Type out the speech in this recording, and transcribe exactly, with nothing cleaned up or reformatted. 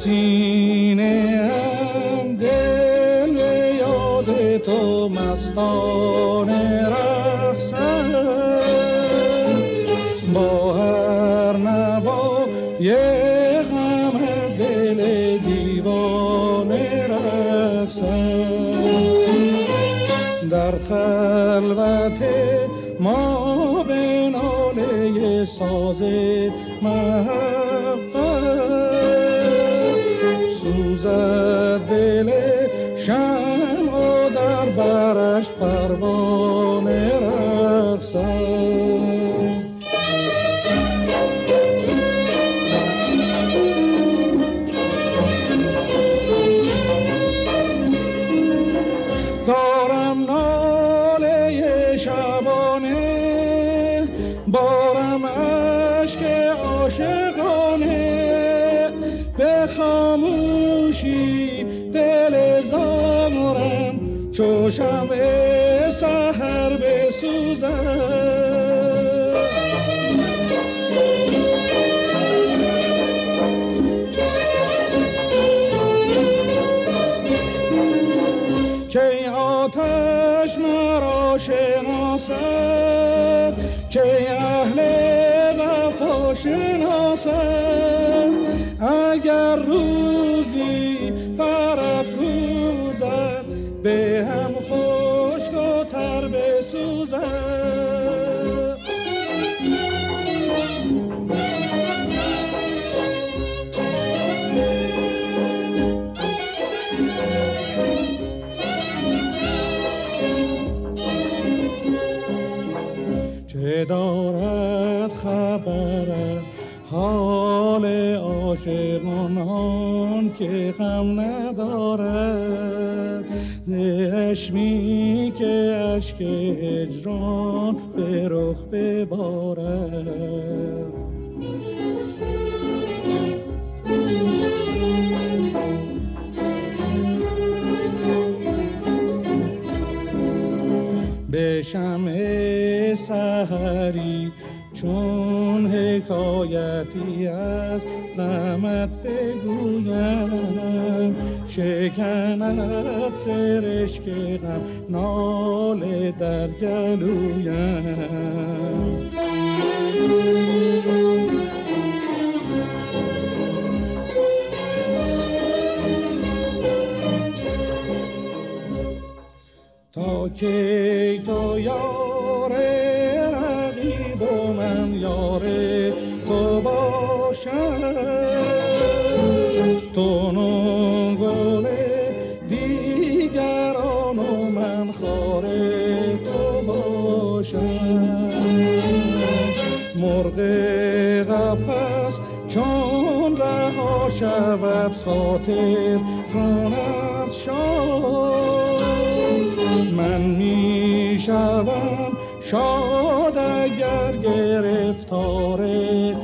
سینه هم دل به یاد تو مستانه رقصد، با هر نوا یه غم دل دیوانه رقصد. در خلوت ما به ناله ساز محبت سوزد دل شمع و در برش پروانه رقصد. دارم ناله شبانه، بارم اشک عاشقانه، به خاموشی دل زارم چو شمع سحر بسوزد. که آتش مرا شناسد، که اهل وفا شناسد، اگر روزی برافروزد به هم خشک و تر بسوزد. چه دارد خبر از حال عاشقان آن که غم ندارد، چشمی که اشک هجران به رخ ببارد. به شمع سحری چون حکایتی از غمت بگویم، شکند سرشک غم ناله در گلویم. تا کی تو یار رقیب و من یار تو باشم، تو نگل دیگران و من خار تو باشم. مرغ قفس چون رها شود خاطر کند شاد، من می شوم شاد اگر گرفتار